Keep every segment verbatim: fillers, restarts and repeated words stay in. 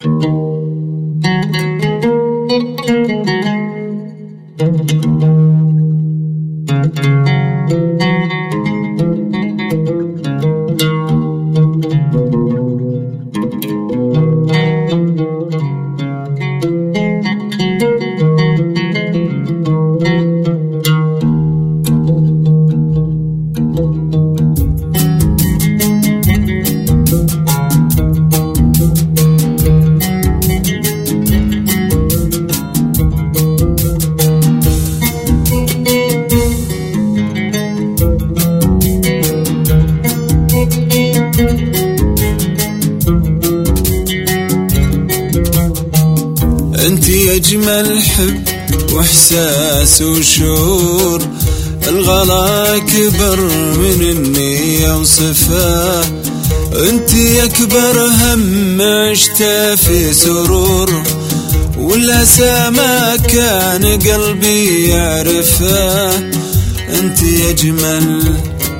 انتي اجمل حب واحساس وشعور، الغلا اكبر من اني اوصفه، انتي اكبر هم عشته في سرور، والاسى ما كان قلبي يعرفه. انتي اجمل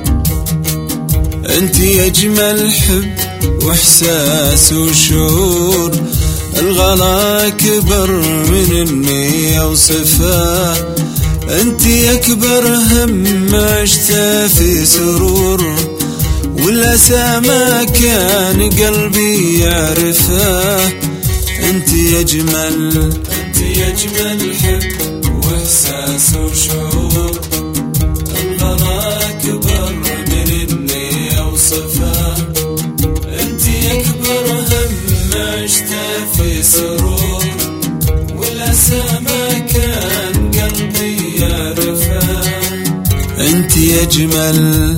انتي اجمل حب واحساس وشعور، الغلا اكبر من اني اوصفه، انتي اكبر هم عشته في سرور، والاسى ما كان قلبي يعرفه. انتي اجمل انتي اجمل حب واحساس وشعور، الغلا اكبر من اني اوصفه، انتي اكبر هم عشته في سرور، والاسى ما كان قلبي يعرفه. انتي اجمل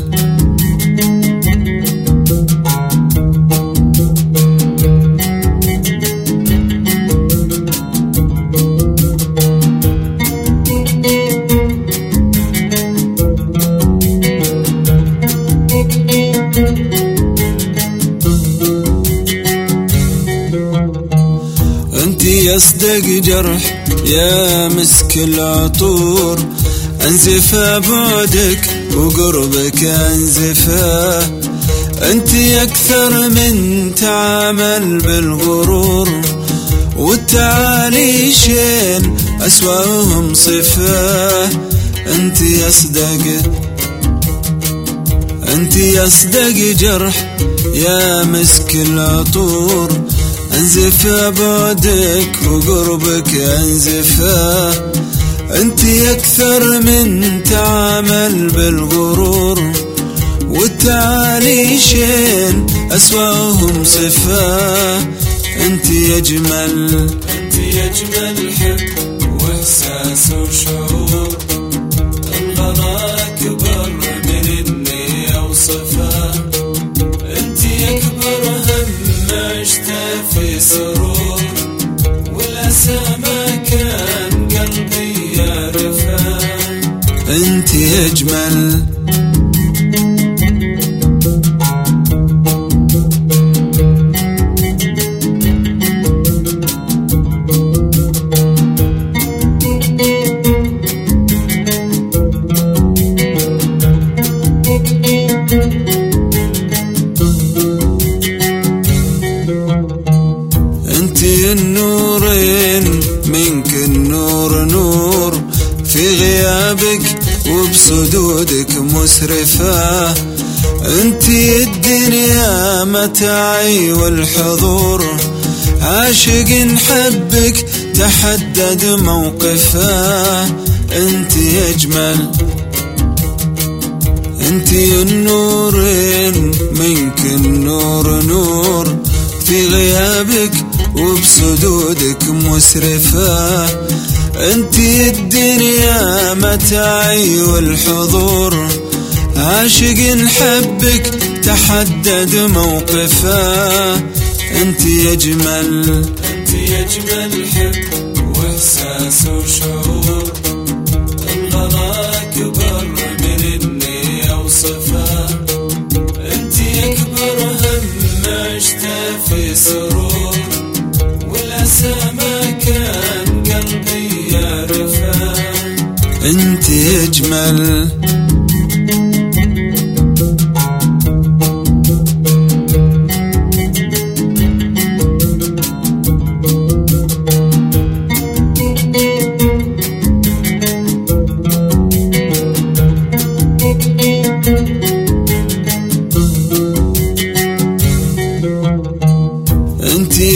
انتي اصدق جرح يا مسك العطور، انزفه بعدك وقربك انزفه، انتي اكثر من تعامل بالغرور، والتعالي شين اسواهم صفه. انتي اصدق انتي اصدق جرح يا مسك العطور، انزفه بعدك وقربك انزفه، انتي اكثر من تعامل بالغرور، والتعالي شين اسواهم صفه. انتي اجمل انتي اجمل حب واحساس وشعور، الغلا اكبر من اني اوصفه، انتي اكبر هم عشته في سرور، والاسى ما كان قلبي يعرفه. انتي اجمل انتي النورين منك النور نور، في غيابك وبصدودك مسرفة، انتي الدنيا متاعي والحضور، عاشق حبك تحدد موقفه. انتي اجمل انتي النورين منك النور نور، في غيابك وبصدودك مسرفة، انتي الدنيا متاعي والحضور، عاشق حبك تحدد موقفه. انتي اجمل انتي اجمل حب واحساس وشعور، الغلا اكبر من اني اوصفه، انتي اكبر هم عشته في سرور، والاسى ما كان قلبي يعرفه. انتي اجمل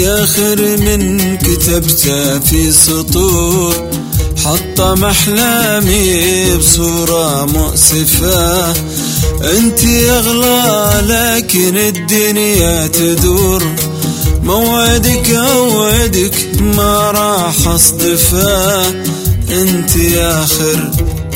آخر من كتبته في سطور، حطم أحلامي بصورة مؤسفة. انت أغلى لكن الدنيا تدور، موعدك أوعدك ما راح أصدفه. انت آخر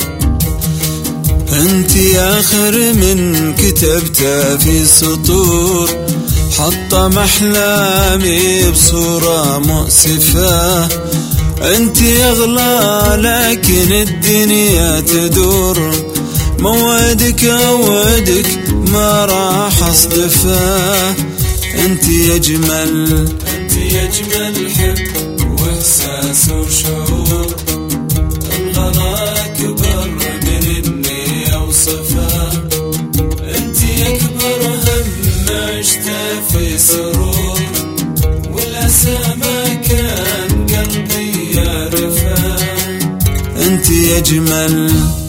انت آخر من كتبته في سطور، حطم أحلامي بصورة مؤسفة. انت أغلى لكن الدنيا تدور، موعدك أوعدك ما راح أصدفه. انت أجمل انت أجمل حب وإحساس وشعور، الغلا أكبر من إني أوصفه. انت أكبر هم عشته في سرور، والأسى ما كان قلبي يعرفه. انت أجمل